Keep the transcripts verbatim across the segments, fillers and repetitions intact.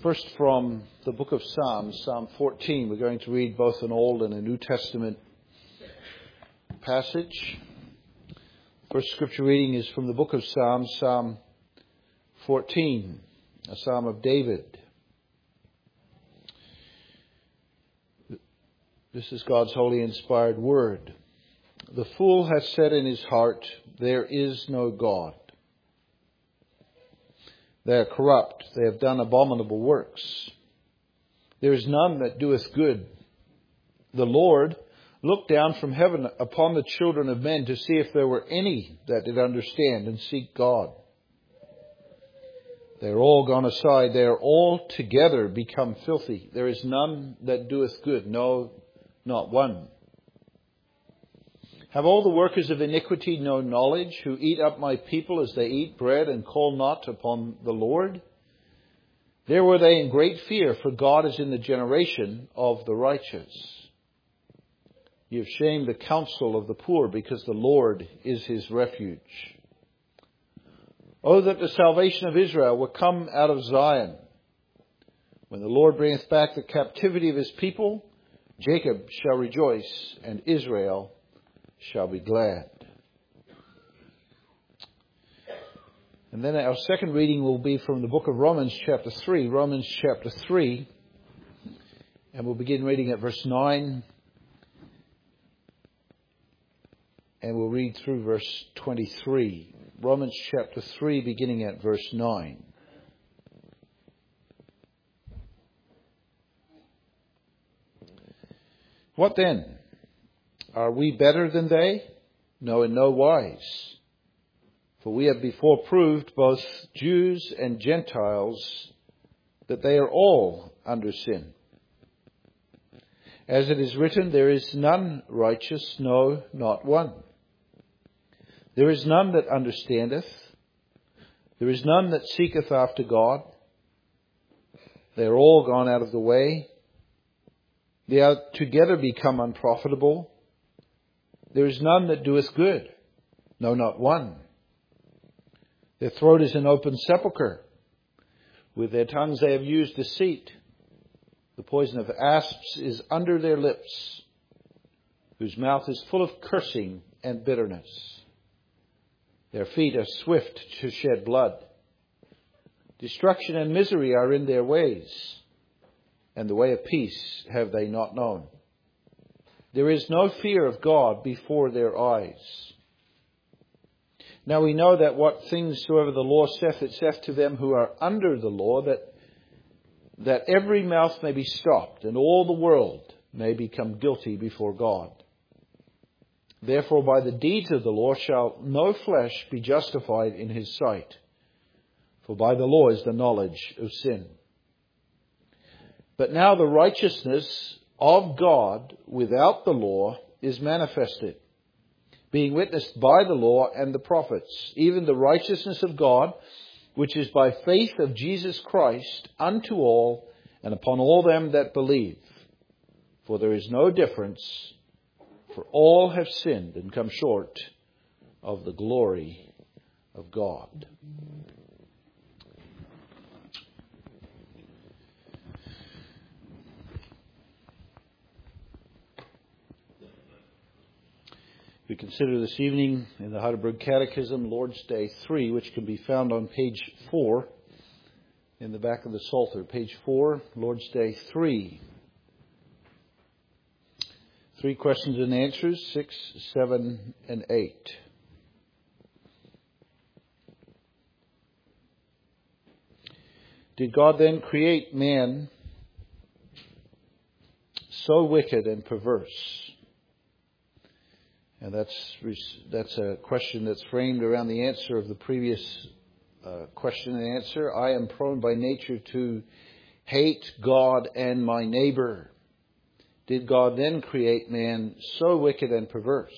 First, from the book of Psalms, Psalm fourteen. We're going to read both an Old and a New Testament passage. First scripture reading is from the book of Psalms, Psalm fourteen, a psalm of David. This is God's holy inspired word. The fool hath said in his heart, there is no God. They are corrupt, they have done abominable works. There is none that doeth good. The Lord looked down from heaven upon the children of men to see if there were any that did understand and seek God. They are all gone aside, they are all together become filthy. There is none that doeth good, no, not one. Have all the workers of iniquity no knowledge, who eat up my people as they eat bread and call not upon the Lord? There were they in great fear, for God is in the generation of the righteous. You have shamed the counsel of the poor, because the Lord is his refuge. Oh, that the salvation of Israel were come out of Zion. When the Lord bringeth back the captivity of his people, Jacob shall rejoice, and Israel shall be glad. And then our second reading will be from the book of Romans chapter three. Romans chapter three. And we'll begin reading at verse nine. And we'll read through verse twenty-three. Romans chapter three, beginning at verse nine. What then? Are we better than they? No, in no wise. For we have before proved, both Jews and Gentiles, that they are all under sin. As it is written, there is none righteous, no, not one. There is none that understandeth. There is none that seeketh after God. They are all gone out of the way. They are together become unprofitable. There is none that doeth good, no, not one. Their throat is an open sepulchre. With their tongues they have used deceit. The poison of asps is under their lips, whose mouth is full of cursing and bitterness. Their feet are swift to shed blood. Destruction and misery are in their ways, and the way of peace have they not known. There is no fear of God before their eyes. Now we know that what things soever the law saith, it saith to them who are under the law, that, that every mouth may be stopped, and all the world may become guilty before God. Therefore by the deeds of the law shall no flesh be justified in his sight. For by the law is the knowledge of sin. But now the righteousness of God without the law is manifested, being witnessed by the law and the prophets, even the righteousness of God, which is by faith of Jesus Christ unto all and upon all them that believe. For there is no difference, for all have sinned and come short of the glory of God. We consider this evening in the Heidelberg Catechism, Lord's Day three, which can be found on page four in the back of the Psalter. Page four, Lord's Day three. Three questions and answers, six, seven, and eight. Did God then create man so wicked and perverse? And that's that's a question that's framed around the answer of the previous uh, question and answer. I am prone by nature to hate God and my neighbor. Did God then create man so wicked and perverse?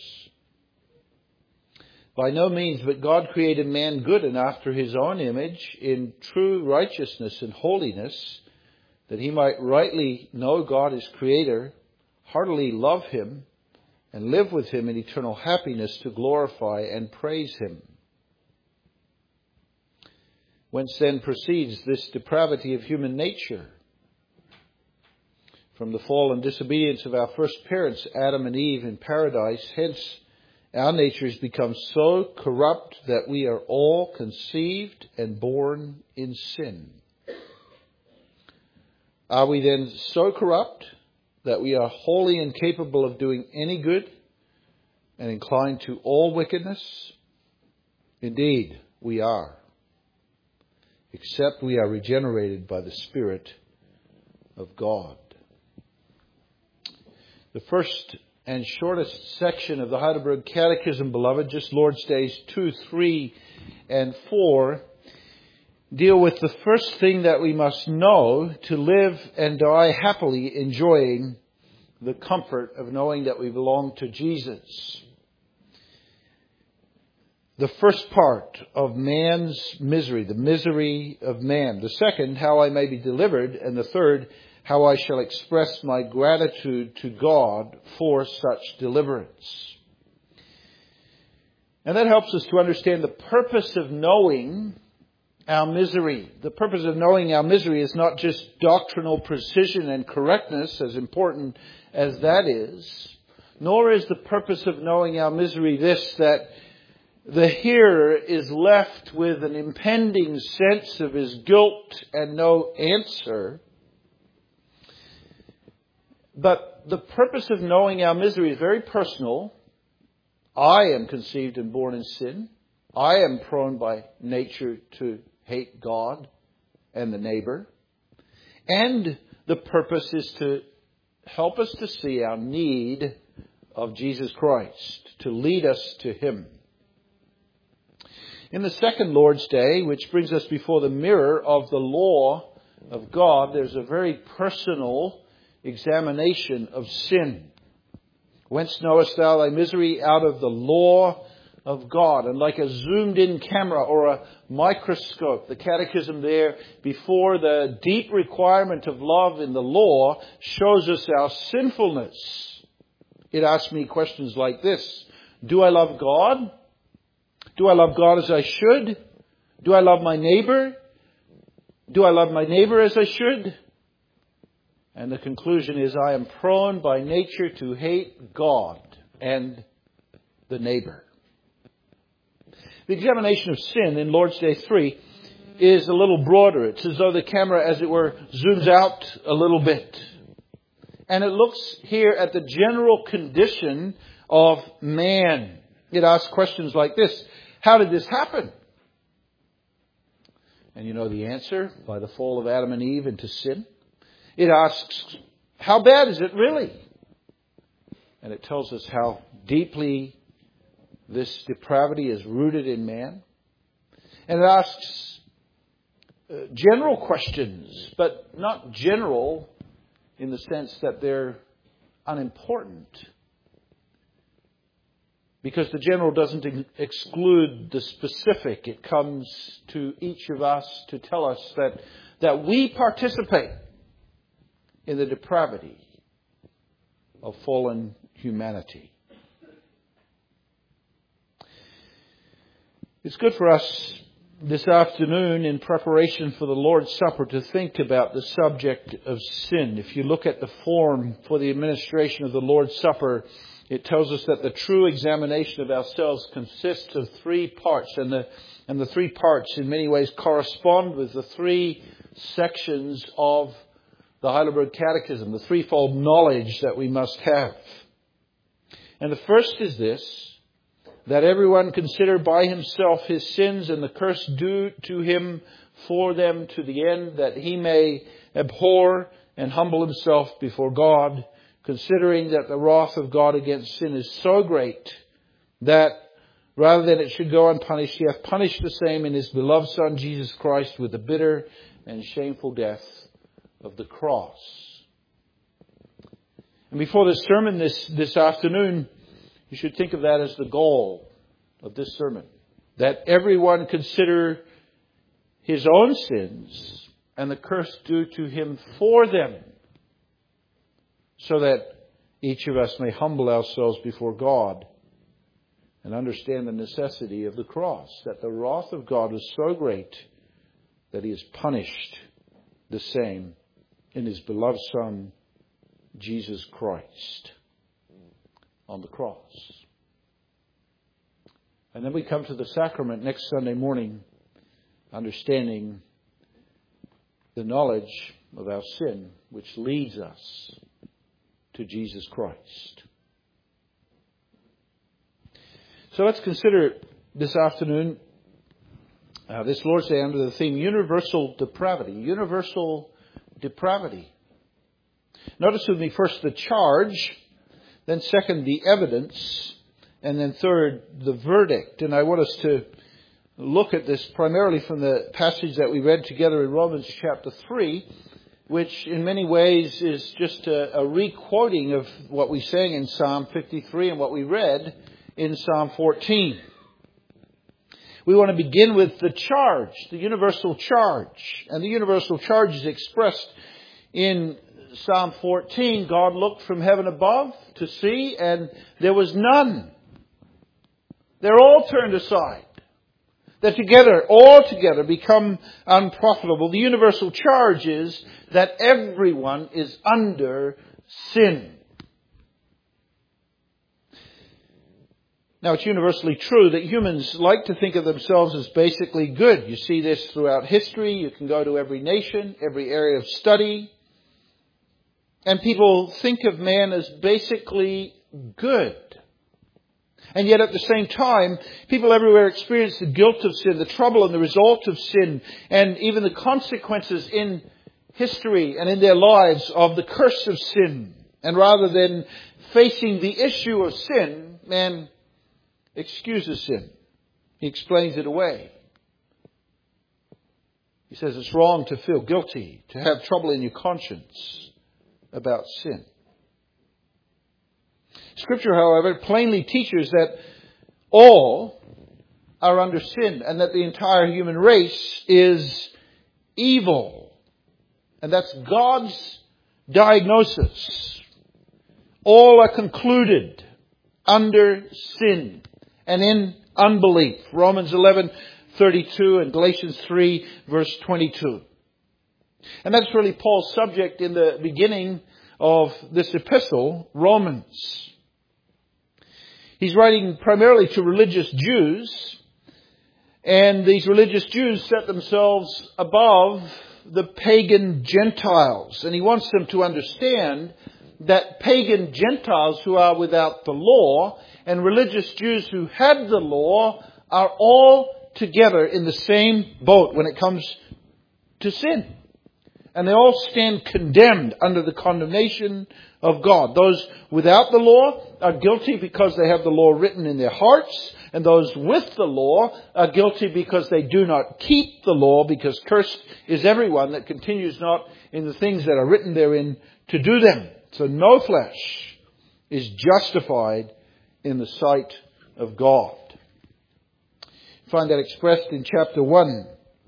By no means, but God created man good and after his own image, in true righteousness and holiness, that he might rightly know God as Creator, heartily love him, and live with him in eternal happiness to glorify and praise him. Whence then proceeds this depravity of human nature? From the fall and disobedience of our first parents, Adam and Eve in paradise. Hence, our nature has become so corrupt that we are all conceived and born in sin. Are we then so corrupt that we are wholly incapable of doing any good and inclined to all wickedness? Indeed, we are, except we are regenerated by the Spirit of God. The first and shortest section of the Heidelberg Catechism, beloved, just Lord's Days two, three, and four, deal with the first thing that we must know to live and die happily, enjoying the comfort of knowing that we belong to Jesus. The first part of man's misery, the misery of man. The second, how I may be delivered. And the third, how I shall express my gratitude to God for such deliverance. And that helps us to understand the purpose of knowing our misery. The purpose of knowing our misery is not just doctrinal precision and correctness, as important as that is, nor is the purpose of knowing our misery this, that the hearer is left with an impending sense of his guilt and no answer. But the purpose of knowing our misery is very personal. I am conceived and born in sin. I am prone by nature to hate God and the neighbor. And the purpose is to help us to see our need of Jesus Christ, to lead us to Him. In the second Lord's Day, which brings us before the mirror of the law of God, there's a very personal examination of sin. Whence knowest thou thy misery? Out of the law of God. And like a zoomed in camera or a microscope, the catechism there before the deep requirement of love in the law shows us our sinfulness. It asks me questions like this. Do I love God? Do I love God as I should? Do I love my neighbor? Do I love my neighbor as I should? And the conclusion is, I am prone by nature to hate God and the neighbor. The examination of sin in Lord's Day three is a little broader. It's as though the camera, as it were, zooms out a little bit. And it looks here at the general condition of man. It asks questions like this. How did this happen? And you know the answer, by the fall of Adam and Eve into sin. It asks, how bad is it really? And it tells us how deeply this depravity is rooted in man. And it asks uh, general questions, but not general in the sense that they're unimportant. Because the general doesn't exclude the specific. It comes to each of us to tell us that, that we participate in the depravity of fallen humanity. It's good for us this afternoon in preparation for the Lord's Supper to think about the subject of sin. If you look at the form for the administration of the Lord's Supper, it tells us that the true examination of ourselves consists of three parts. And the, and the three parts in many ways correspond with the three sections of the Heidelberg Catechism, the threefold knowledge that we must have. And the first is this, that everyone consider by himself his sins and the curse due to him for them, to the end that he may abhor and humble himself before God, considering that the wrath of God against sin is so great that rather than it should go unpunished, he hath punished the same in his beloved Son Jesus Christ with the bitter and shameful death of the cross. And before this sermon this, this afternoon, you should think of that as the goal of this sermon. That everyone consider his own sins and the curse due to him for them, so that each of us may humble ourselves before God and understand the necessity of the cross, that the wrath of God was so great that he has punished the same in his beloved Son, Jesus Christ, on the cross. And then we come to the sacrament next Sunday morning, understanding the knowledge of our sin, which leads us to Jesus Christ. So let's consider this afternoon, uh, this Lord's Day, under the theme universal depravity. Universal depravity. Notice with me first the charge, then second the evidence, and then third the verdict. And I want us to look at this primarily from the passage that we read together in Romans chapter three, which in many ways is just a, a re-quoting of what we sang in Psalm fifty-three and what we read in Psalm fourteen. We want to begin with the charge, the universal charge. And the universal charge is expressed in Psalm fourteen. God looked from heaven above to see, and there was none. They're all turned aside. That together, all together, become unprofitable. The universal charge is that everyone is under sin. Now, it's universally true that humans like to think of themselves as basically good. You see this throughout history. You can go to every nation, every area of study. And people think of man as basically good. And yet at the same time, people everywhere experience the guilt of sin, the trouble and the result of sin, and even the consequences in history and in their lives of the curse of sin. And rather than facing the issue of sin, man excuses sin. He explains it away. He says it's wrong to feel guilty, to have trouble in your conscience about sin. Scripture, however, plainly teaches that all are under sin and that the entire human race is evil. And that's God's diagnosis. All are concluded under sin and in unbelief. Romans eleven thirty-two and Galatians three verse twenty-two. And that's really Paul's subject in the beginning of this epistle, Romans. He's writing primarily to religious Jews, and these religious Jews set themselves above the pagan Gentiles. And he wants them to understand that pagan Gentiles who are without the law and religious Jews who had the law are all together in the same boat when it comes to sin. And they all stand condemned under the condemnation of God. Those without the law are guilty because they have the law written in their hearts. And those with the law are guilty because they do not keep the law, because cursed is everyone that continues not in the things that are written therein to do them. So no flesh is justified in the sight of God. You find that expressed in chapter one.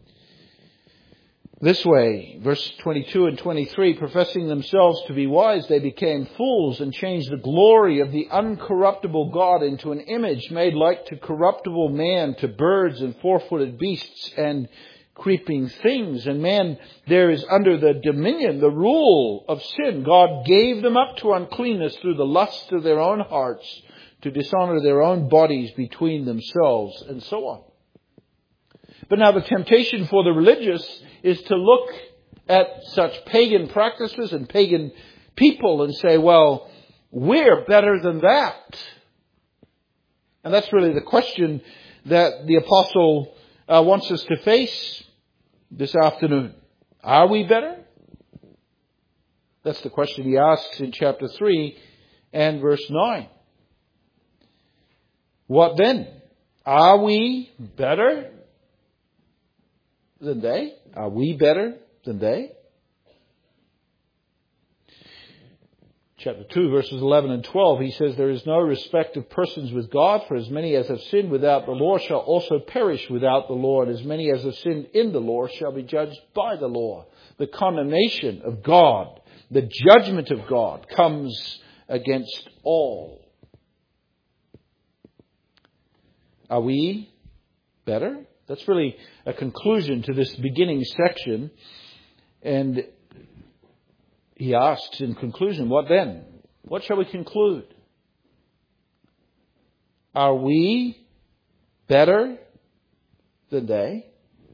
This way, verse twenty-two and twenty-three, professing themselves to be wise, they became fools and changed the glory of the uncorruptible God into an image made like to corruptible man, to birds and four-footed beasts and creeping things. And man there is under the dominion, the rule of sin. God gave them up to uncleanness through the lust of their own hearts, to dishonor their own bodies between themselves, and so on. But now the temptation for the religious is to look at such pagan practices and pagan people and say, well, we're better than that. And that's really the question that the apostle uh, wants us to face this afternoon. Are we better? That's the question he asks in chapter three and verse nine. What then? Are we better than they? Are we better than they? Chapter two, verses eleven and twelve, he says, there is no respect of persons with God, for as many as have sinned without the law shall also perish without the law, and as many as have sinned in the law shall be judged by the law. The condemnation of God, the judgment of God comes against all. Are we better? That's really a conclusion to this beginning section. And he asks in conclusion, what then? What shall we conclude? Are we better than they?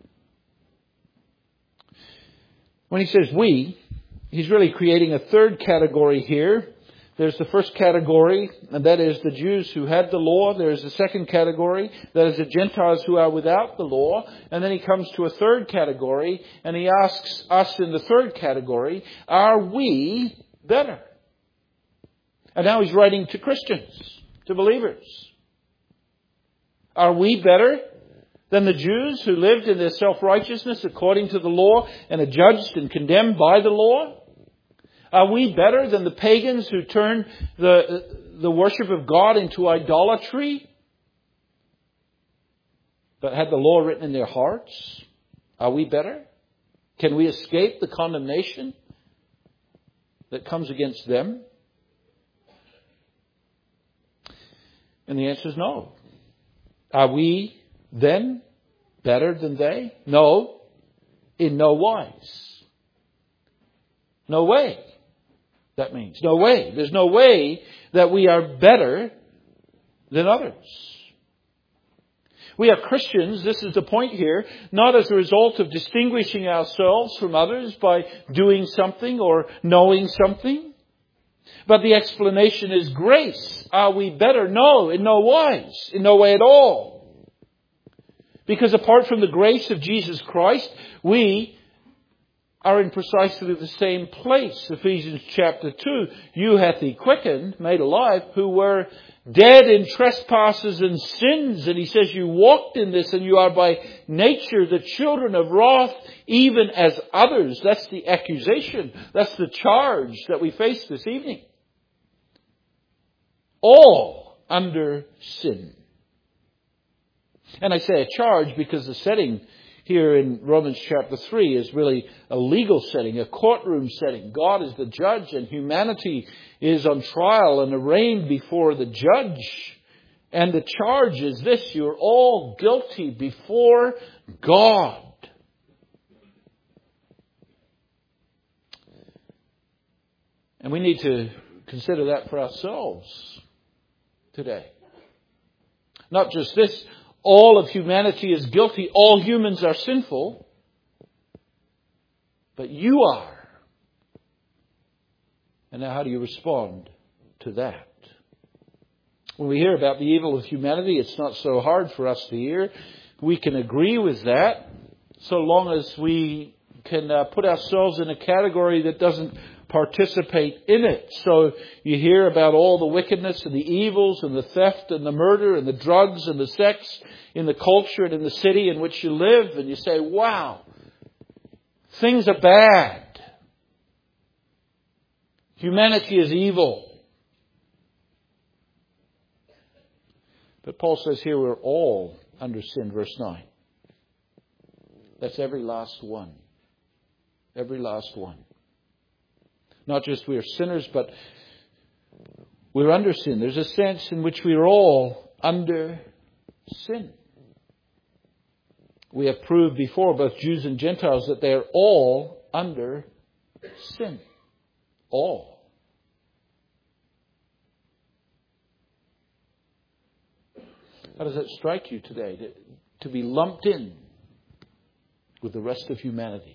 When he says we, he's really creating a third category here. There's the first category, and that is the Jews who had the law. There's the second category, that is the Gentiles who are without the law. And then he comes to a third category, and he asks us in the third category, are we better? And now he's writing to Christians, to believers. Are we better than the Jews who lived in their self-righteousness according to the law and are judged and condemned by the law? Are we better than the pagans who turned the, the worship of God into idolatry, but had the law written in their hearts? Are we better? Can we escape the condemnation that comes against them? And the answer is no. Are we then better than they? No, in no wise. No way. That means no way. There's no way that we are better than others. We are Christians, this is the point here, not as a result of distinguishing ourselves from others by doing something or knowing something. But the explanation is grace. Are we better? No, in no wise. In no way at all. Because apart from the grace of Jesus Christ, we are in precisely the same place. Ephesians chapter two, you hath he quickened, made alive, who were dead in trespasses and sins. And he says you walked in this, and you are by nature the children of wrath, even as others. That's the accusation. That's the charge that we face this evening. All under sin. And I say a charge because the setting here in Romans chapter three is really a legal setting, a courtroom setting. God is the judge and humanity is on trial and arraigned before the judge. And the charge is this: you're all guilty before God. And we need to consider that for ourselves today. Not just this, all of humanity is guilty, all humans are sinful, but you are. And now how do you respond to that? When we hear about the evil of humanity, it's not so hard for us to hear. We can agree with that, so long as we can uh, put ourselves in a category that doesn't participate in it. So you hear about all the wickedness and the evils and the theft and the murder and the drugs and the sex in the culture and in the city in which you live, and you say, wow, things are bad. Humanity is evil. But Paul says here we're all under sin, verse nine. That's every last one. Every last one. Not just we are sinners, but we're under sin. There's a sense in which we are all under sin. We have proved before, both Jews and Gentiles, that they are all under sin. All. How does that strike you today? To, to be lumped in with the rest of humanity.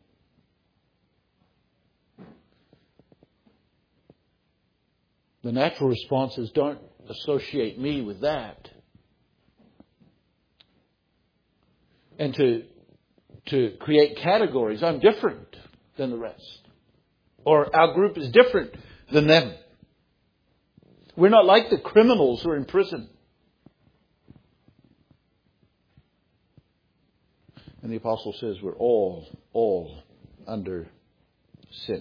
The natural response is, don't associate me with that. And to, to create categories. I'm different than the rest. Or our group is different than them. We're not like the criminals who are in prison. And the apostle says we're all, all under sin.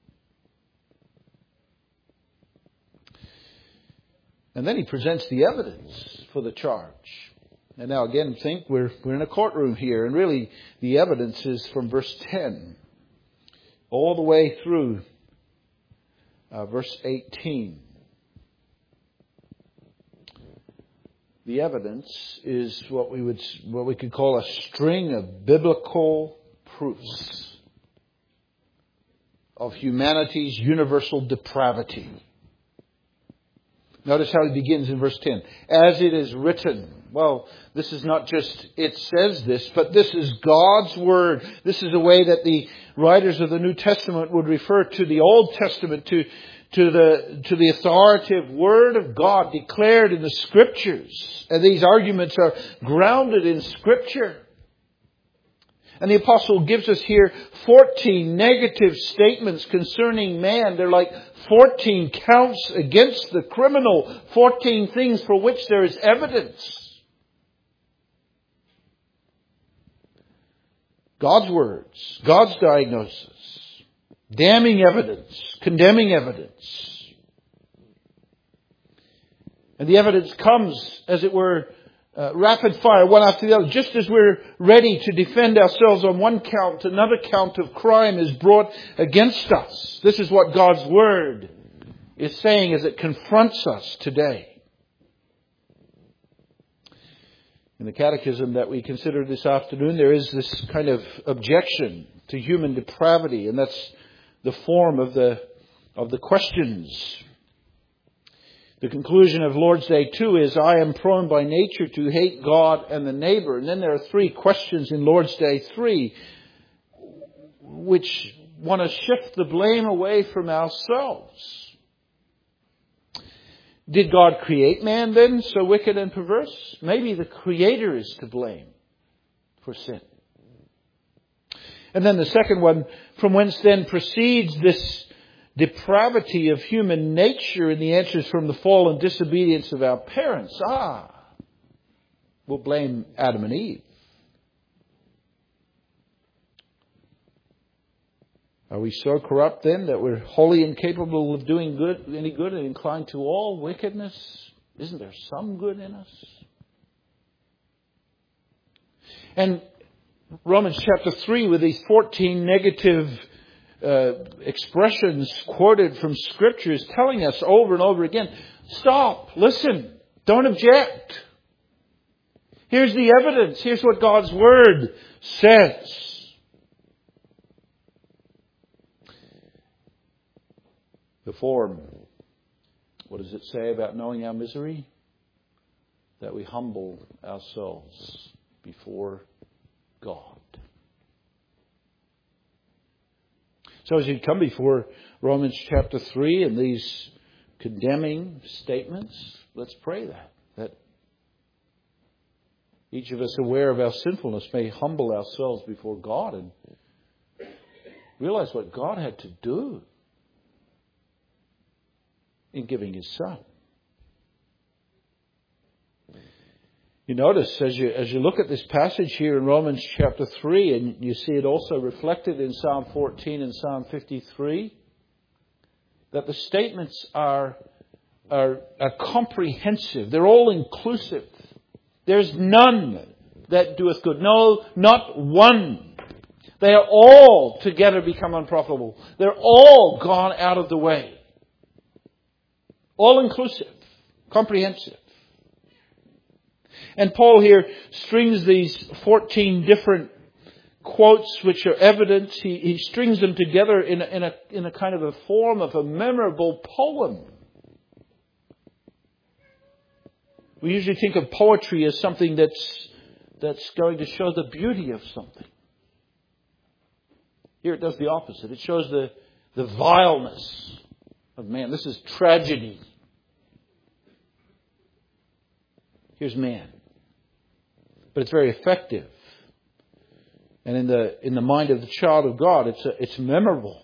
And then he presents the evidence for the charge. And now again, think we're, we're in a courtroom here. And really, the evidence is from verse ten. All the way through uh, verse eighteen. The evidence is what we would what we could call a string of biblical proofs of humanity's universal depravity. Notice how he begins in verse ten. As it is written. Well, this is not just it says this, but this is God's Word. This is a way that the writers of the New Testament would refer to the Old Testament, to, to the to the authoritative Word of God declared in the Scriptures. And these arguments are grounded in Scripture. And the apostle gives us here fourteen negative statements concerning man. They're like fourteen counts against the criminal. fourteen things for which there is evidence. God's words, God's diagnosis, damning evidence, condemning evidence. And the evidence comes, as it were, Uh, rapid fire, one after the other. Just as we're ready to defend ourselves on one count, another count of crime is brought against us. This is what God's Word is saying as it confronts us today. In the catechism that we consider this afternoon, there is this kind of objection to human depravity, and that's the form of the of the questions. The conclusion of Lord's Day two is, I am prone by nature to hate God and the neighbor. And then there are three questions in Lord's Day three which want to shift the blame away from ourselves. Did God create man then so wicked and perverse? Maybe the Creator is to blame for sin. And then the second one, from whence then proceeds this depravity of human nature? And the answer is from the fall and disobedience of our parents. Ah, we'll blame Adam and Eve. Are we so corrupt then that we're wholly incapable of doing good, any good, and inclined to all wickedness? Isn't there some good in us? And Romans chapter three, with these fourteen negative Uh, expressions quoted from Scripture, is telling us over and over again, stop, listen, don't object. Here's the evidence. Here's what God's Word says. The form. What does it say about knowing our misery? That we humble ourselves before God. So as you come before Romans chapter three and these condemning statements, let's pray that. That each of us, aware of our sinfulness, may humble ourselves before God and realize what God had to do in giving His Son. You notice as you as you look at this passage here in Romans chapter three, and you see it also reflected in Psalm fourteen and Psalm fifty-three, that the statements are, are, are comprehensive. They're all inclusive. There's none that doeth good. No, not one. They are all together become unprofitable. They're all gone out of the way. All inclusive, comprehensive. And Paul here strings these fourteen different quotes which are evidence. He, he strings them together in a, in a in a kind of a form of a memorable poem. We usually think of poetry as something that's that's going to show the beauty of something. Here it does the opposite. It shows the, the vileness of man. This is tragedy. Here's man. But it's very effective. And in the in the mind of the child of God, it's a, it's memorable.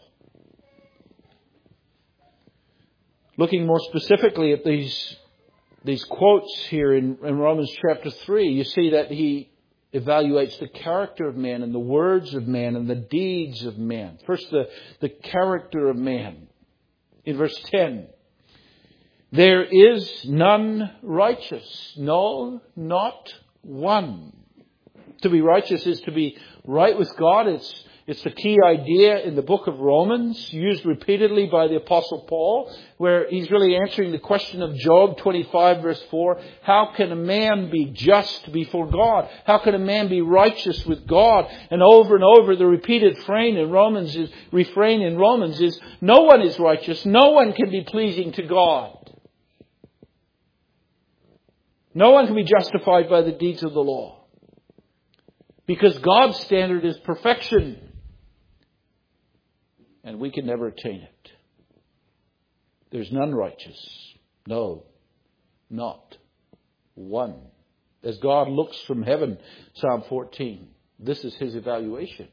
Looking more specifically at these these quotes here in, in Romans chapter three, you see that he evaluates the character of man and the words of man and the deeds of man. First, the, the character of man. In verse ten, there is none righteous. No, not one. To be righteous is to be right with God. It's It's the key idea in the book of Romans, used repeatedly by the Apostle Paul, where he's really answering the question of Job twenty-five verse four. How can a man be just before God? How can a man be righteous with God? And over and over the repeated refrain in Romans is, refrain in Romans is, no one is righteous. No one can be pleasing to God. No one can be justified by the deeds of the law. Because God's standard is perfection. And we can never attain it. There's none righteous. No, not one. As God looks from heaven, Psalm fourteen, this is his evaluation.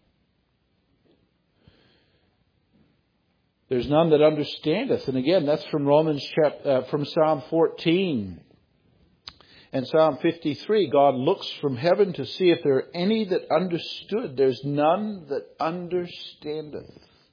There's none that understandeth. And again, that's from Romans chapter, uh, from Psalm fourteen. And Psalm fifty-three, God looks from heaven to see if there are any that understood. There's none that understandeth.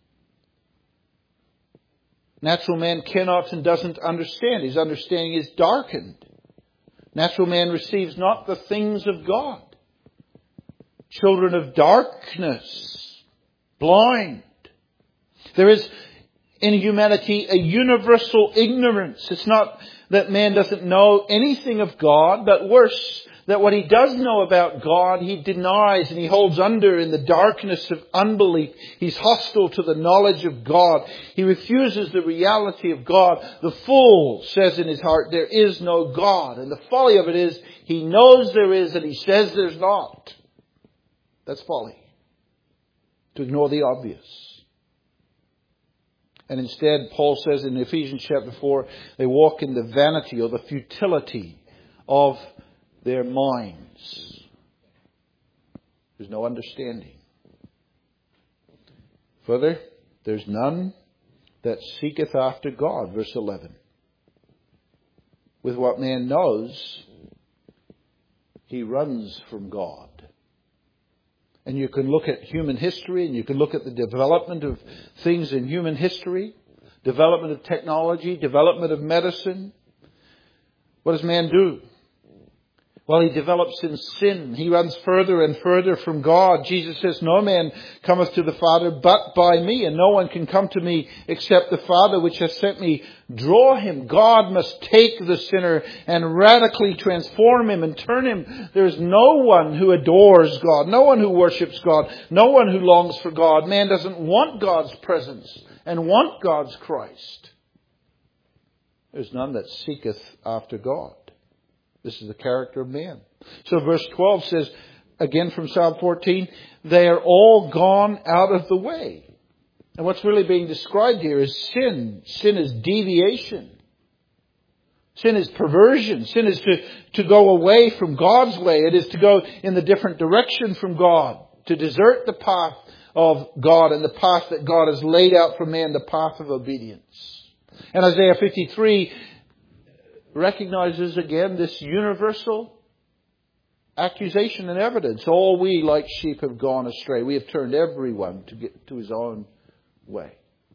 Natural man cannot and doesn't understand. His understanding is darkened. Natural man receives not the things of God. Children of darkness, blind. There is in humanity a universal ignorance. It's not that man doesn't know anything of God, but worse, that what he does know about God, he denies and he holds under in the darkness of unbelief. He's hostile to the knowledge of God. He refuses the reality of God. The fool says in his heart, there is no God. And the folly of it is, he knows there is and he says there's not. That's folly. To ignore the obvious. And instead, Paul says in Ephesians chapter four, they walk in the vanity or the futility of their minds. There's no understanding. Further, there's none that seeketh after God. Verse eleven. With what man knows, he runs from God. And you can look at human history and you can look at the development of things in human history, development of technology, development of medicine. What does man do? Well, he develops in sin. He runs further and further from God. Jesus says, no man cometh to the Father but by me, and no one can come to me except the Father which has sent me draw him. God must take the sinner and radically transform him and turn him. There is no one who adores God, no one who worships God, no one who longs for God. Man doesn't want God's presence and want God's Christ. There's none that seeketh after God. This is the character of man. So verse twelve says, again from Psalm fourteen, they are all gone out of the way. And what's really being described here is sin. Sin is deviation. Sin is perversion. Sin is to, to go away from God's way. It is to go in the different direction from God. To desert the path of God and the path that God has laid out for man, the path of obedience. And Isaiah fifty-three recognizes again this universal accusation and evidence. All we like sheep have gone astray. We have turned everyone to get to his own way.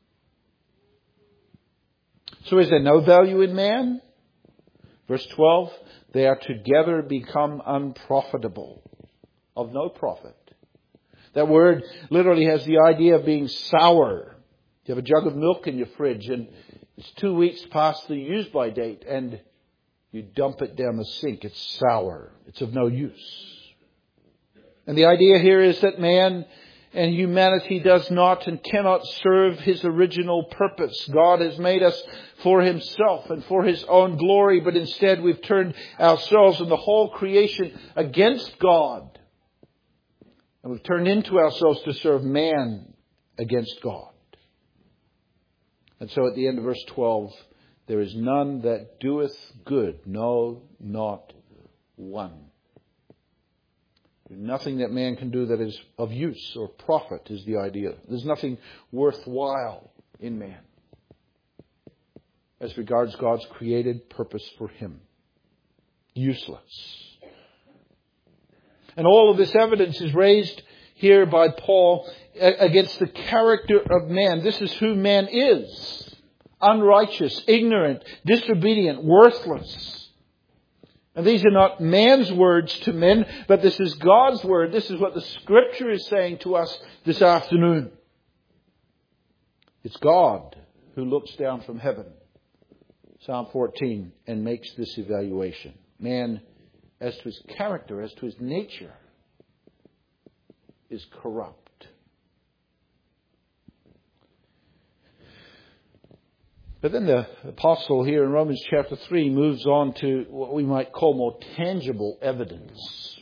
So is there no value in man? Verse twelve, they are together become unprofitable, of no profit. That word literally has the idea of being sour. You have a jug of milk in your fridge and it's two weeks past the use-by date and you dump it down the sink. It's sour. It's of no use. And the idea here is that man and humanity does not and cannot serve his original purpose. God has made us for himself and for his own glory, but instead we've turned ourselves and the whole creation against God. And we've turned into ourselves to serve man against God. And so at the end of verse twelve, there is none that doeth good, no, not one. There's nothing that man can do that is of use or profit is the idea. There's nothing worthwhile in man as regards God's created purpose for him. Useless. And all of this evidence is raised here by Paul against the character of man. This is who man is. Unrighteous, ignorant, disobedient, worthless. And these are not man's words to men, but this is God's word. This is what the Scripture is saying to us this afternoon. It's God who looks down from heaven, Psalm fourteen, and makes this evaluation. Man, as to his character, as to his nature, is corrupt. But then the apostle here in Romans chapter three moves on to what we might call more tangible evidence.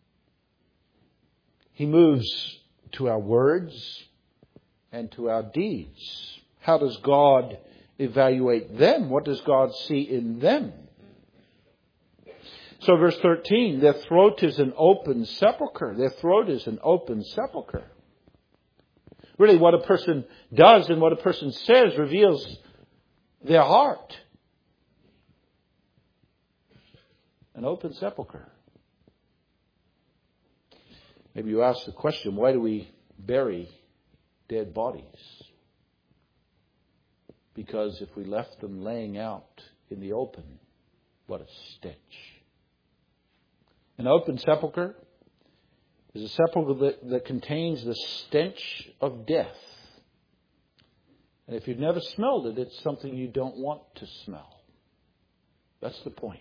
He moves to our words and to our deeds. How does God evaluate them? What does God see in them? So verse thirteen, their throat is an open sepulchre. Their throat is an open sepulchre. Really, what a person does and what a person says reveals their heart. An open sepulchre. Maybe you ask the question, why do we bury dead bodies? Because if we left them laying out in the open, what a stench. An open sepulchre is a sepulchre that, that contains the stench of death. And if you've never smelled it, it's something you don't want to smell. That's the point.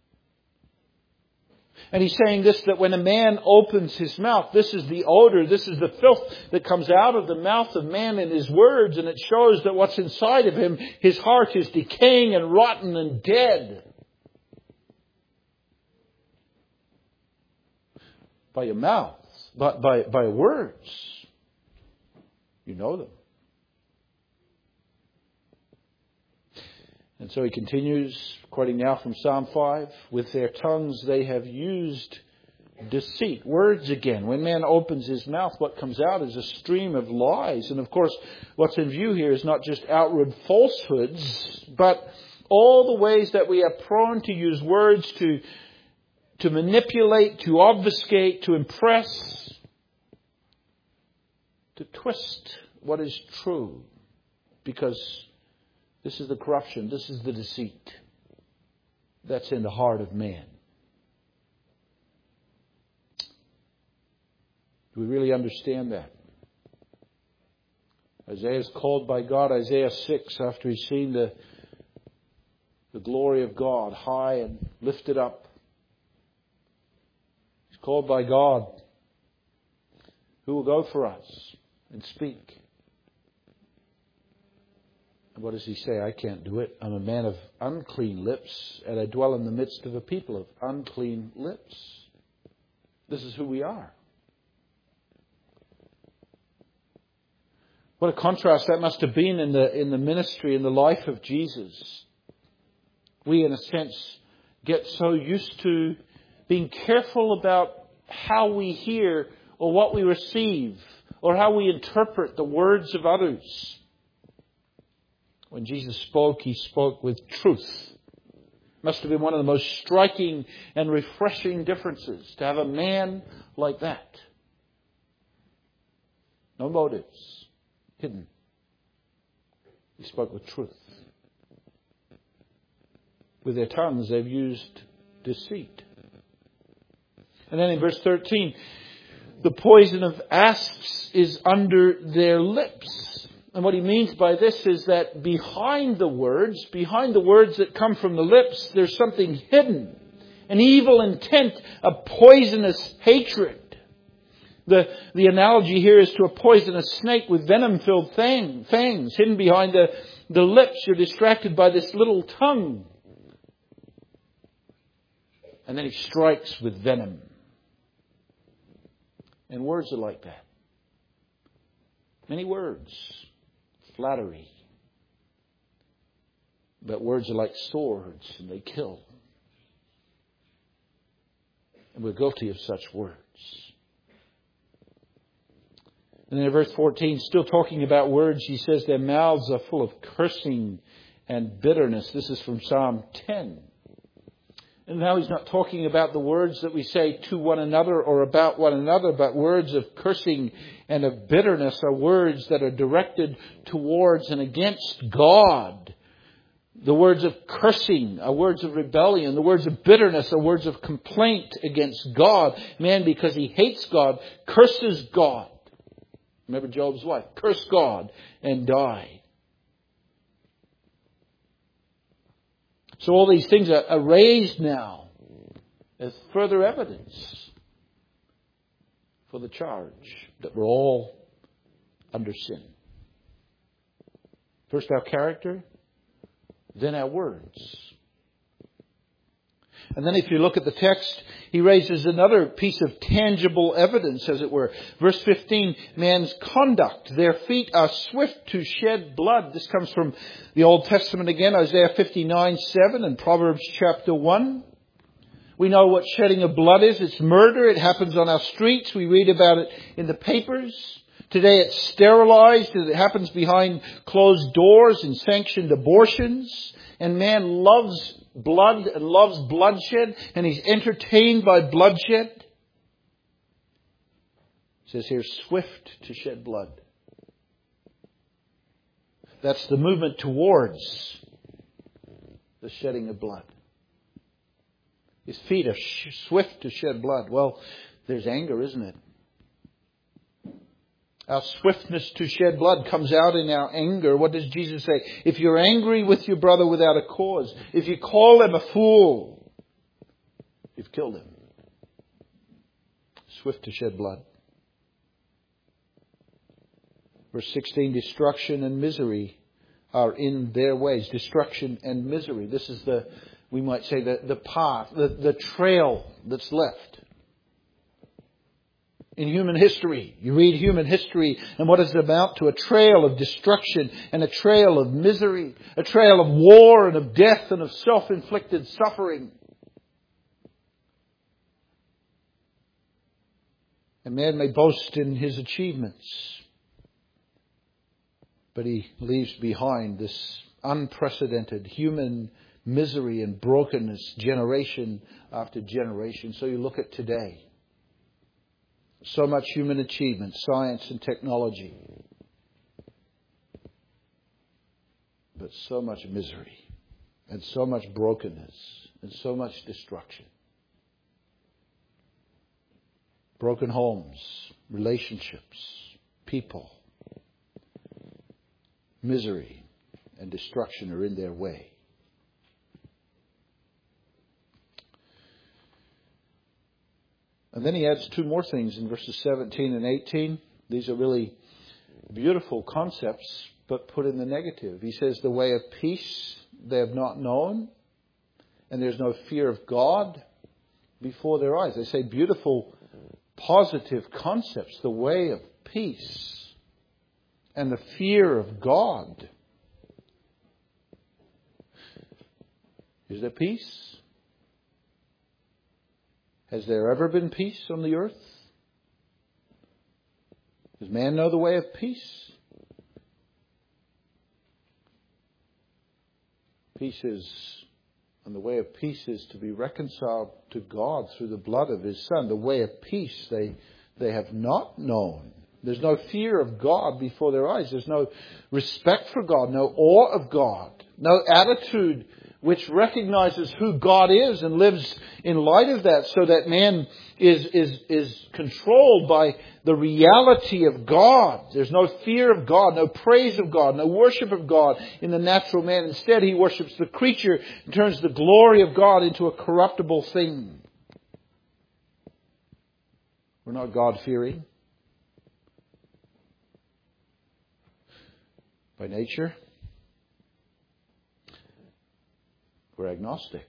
And he's saying this, that when a man opens his mouth, this is the odor, this is the filth that comes out of the mouth of man in his words, and it shows that what's inside of him, his heart is decaying and rotten and dead. By your mouth, by, by, by words, you know them. And so he continues, quoting now from Psalm five, with their tongues they have used deceit. Words again. When man opens his mouth, what comes out is a stream of lies. And of course, what's in view here is not just outward falsehoods, but all the ways that we are prone to use words to, to manipulate, to obfuscate, to impress, to twist what is true. Because this is the corruption. This is the deceit that's in the heart of man. Do we really understand that? Isaiah is called by God, Isaiah six, after he's seen the, the glory of God high and lifted up. He's called by God. Who will go for us and speak? And what does he say? I can't do it. I'm a man of unclean lips, and I dwell in the midst of a people of unclean lips. This is who we are. What a contrast that must have been in the in the ministry, in the life of Jesus. We, in a sense, get so used to being careful about how we hear or what we receive or how we interpret the words of others. When Jesus spoke, he spoke with truth. Must have been one of the most striking and refreshing differences to have a man like that. No motives hidden. He spoke with truth. With their tongues, they've used deceit. And then in verse thirteen, the poison of asps is under their lips. And what he means by this is that behind the words, behind the words that come from the lips, there's something hidden. An evil intent, a poisonous hatred. The, the analogy here is to a poisonous snake with venom-filled fang, fangs. Hidden behind the, the lips, you're distracted by this little tongue. And then he strikes with venom. And words are like that. Many words. Flattery. But words are like swords and they kill. And we're guilty of such words. And then in verse fourteen, still talking about words, he says their mouths are full of cursing and bitterness. This is from Psalm ten. And now he's not talking about the words that we say to one another or about one another, but words of cursing and of bitterness are words that are directed towards and against God. The words of cursing are words of rebellion. The words of bitterness are words of complaint against God. Man, because he hates God, curses God. Remember Job's wife, cursed God and died. So all these things are, are raised now as further evidence for the charge that we're all under sin. First our character, then our words. And then if you look at the text, he raises another piece of tangible evidence, as it were. Verse fifteen, man's conduct. Their feet are swift to shed blood. This comes from the Old Testament again, Isaiah fifty-nine seven and Proverbs chapter one. We know what shedding of blood is. It's murder. It happens on our streets. We read about it in the papers. Today it's sterilized. It happens behind closed doors in sanctioned abortions. And man loves blood and loves bloodshed. And he's entertained by bloodshed. It says here, swift to shed blood. That's the movement towards the shedding of blood. His feet are swift to shed blood. Well, there's anger, isn't it? Our swiftness to shed blood comes out in our anger. What does Jesus say? If you're angry with your brother without a cause, if you call him a fool, you've killed him. Swift to shed blood. Verse sixteen, destruction and misery are in their ways. Destruction and misery. This is the, we might say, the, the path, the, the trail that's left. In human history, you read human history, and what does it amount to? A trail of destruction and a trail of misery, a trail of war and of death and of self-inflicted suffering. A man may boast in his achievements, but he leaves behind this unprecedented human misery and brokenness generation after generation. So you look at today. So much human achievement, science and technology. But so much misery and so much brokenness and so much destruction. Broken homes, relationships, people. Misery and destruction are in their way. And then he adds two more things in verses seventeen and eighteen. These are really beautiful concepts, but put in the negative. He says, the way of peace they have not known, and there's no fear of God before their eyes. They say beautiful, positive concepts. The way of peace and the fear of God. Is there peace? Has there ever been peace on the earth? Does man know the way of peace? Peace is, and the way of peace is to be reconciled to God through the blood of His Son. The way of peace they, they have not known. There's no fear of God before their eyes. There's no respect for God, no awe of God, no attitude which recognizes who God is and lives in light of that, so that man is, is, is controlled by the reality of God. There's no fear of God, no praise of God, no worship of God in the natural man. Instead, he worships the creature and turns the glory of God into a corruptible thing. We're not God-fearing by nature. We're agnostic.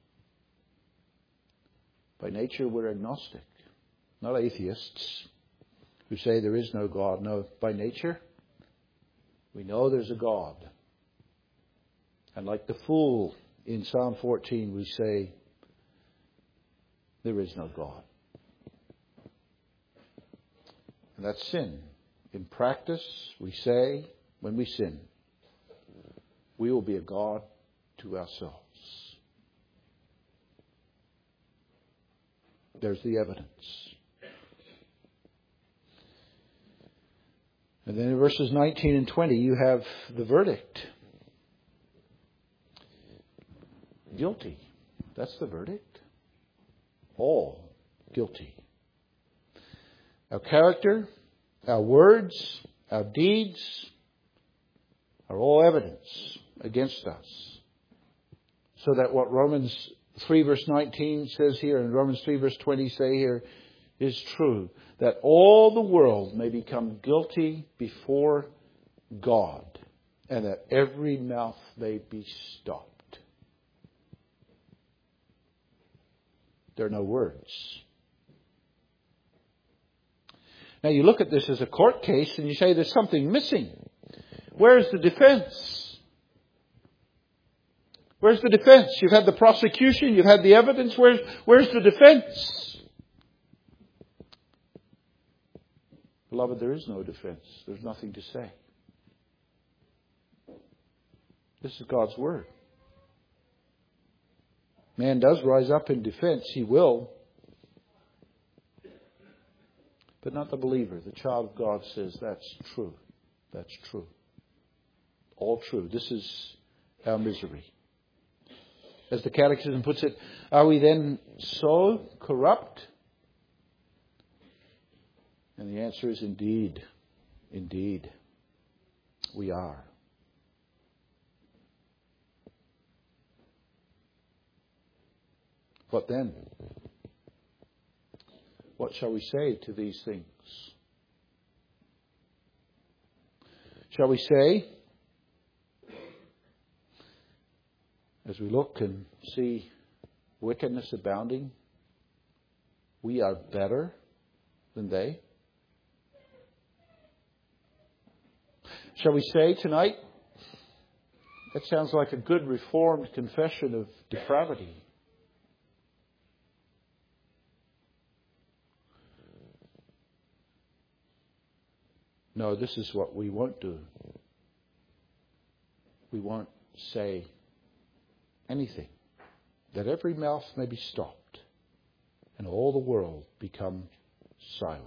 By nature, we're agnostic. Not atheists who say there is no God. No, by nature, we know there's a God. And like the fool in Psalm fourteen, we say, there is no God. And that's sin. In practice, we say, when we sin, we will be a God to ourselves. There's the evidence. And then in verses nineteen and twenty, you have the verdict. guilty. That's the verdict. All guilty. Our character, our words, our deeds are all evidence against us. So that what Romans three verse nineteen says here and Romans three verse twenty say here is true. That all the world may become guilty before God and that every mouth may be stopped. There are no words. Now you look at this as a court case and you say there's something missing. Where's the defense? Where's the defense? You've had the prosecution, you've had the evidence. Where's, where's the defense? Beloved, there is no defense. There's nothing to say. This is God's Word. Man does rise up in defense. He will. But not the believer. The child of God says that's true. That's true. All true. This is our misery. As the Catechism puts it, are we then so corrupt? And the answer is indeed. Indeed. We are. What then? What shall we say to these things? Shall we say, as we look and see wickedness abounding, we are better than they? Shall we say tonight, that sounds like a good Reformed confession of depravity. No, this is what we won't do. We won't say anything. That every mouth may be stopped and all the world become silent.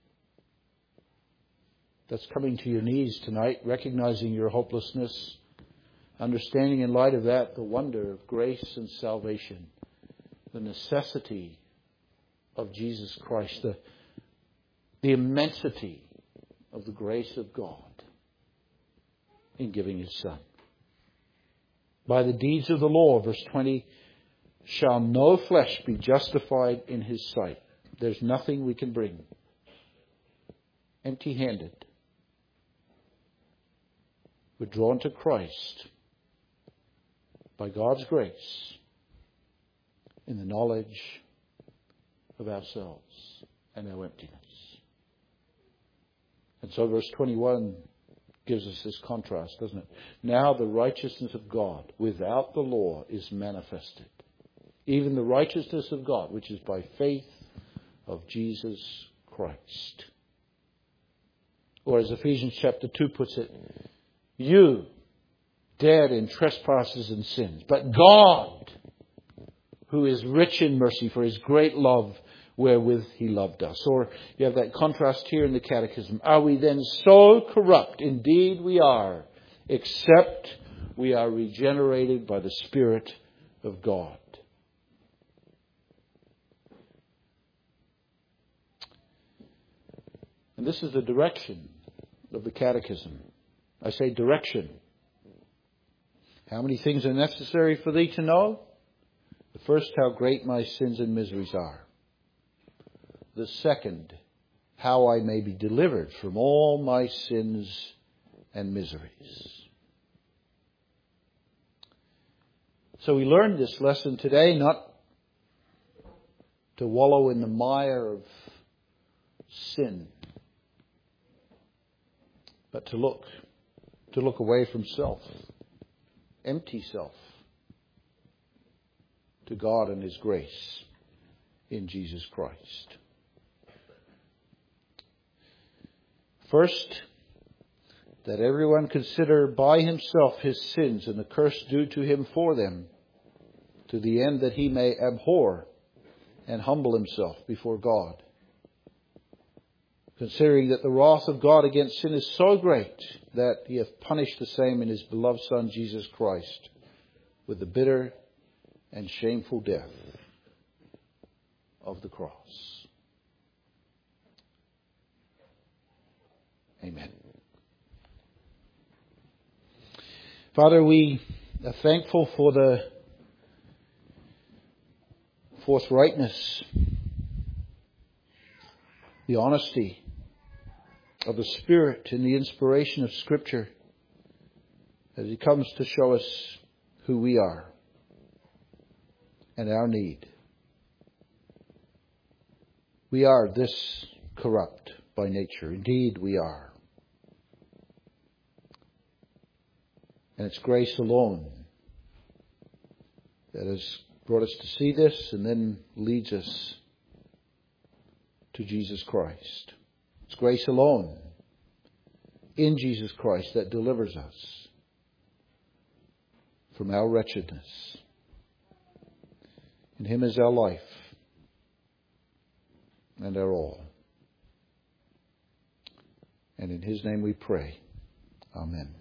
That's coming to your knees tonight, recognizing your hopelessness, understanding in light of that the wonder of grace and salvation, the necessity of Jesus Christ, the, the immensity of the grace of God in giving His Son. By the deeds of the law, verse twenty, shall no flesh be justified in His sight. There's nothing we can bring. Empty-handed. We're drawn to Christ by God's grace in the knowledge of ourselves and our emptiness. And so verse twenty-one gives us this contrast, doesn't it? Now the righteousness of God without the law is manifested. Even the righteousness of God, which is by faith of Jesus Christ. Or as Ephesians chapter two puts it, you dead in trespasses and sins, but God, who is rich in mercy for His great love wherewith He loved us. Or you have that contrast here in the Catechism. Are we then so corrupt? Indeed we are, except we are regenerated by the Spirit of God. And this is the direction of the Catechism. I say direction. How many things are necessary for thee to know? The first, how great my sins and miseries are. The second, how I may be delivered from all my sins and miseries. So we learned this lesson today not to wallow in the mire of sin, but to look, to look away from self, empty self, to God and His grace in Jesus Christ. First, that everyone consider by himself his sins and the curse due to him for them, to the end that he may abhor and humble himself before God, considering that the wrath of God against sin is so great that He hath punished the same in His beloved Son Jesus Christ with the bitter and shameful death of the cross. Amen. Father, we are thankful for the forthrightness, the honesty of the Spirit and the inspiration of Scripture as He comes to show us who we are and our need. We are this corrupt by nature. Indeed, we are. And it's grace alone that has brought us to see this and then leads us to Jesus Christ. It's grace alone in Jesus Christ that delivers us from our wretchedness. In Him is our life and our all. And in His name we pray. Amen.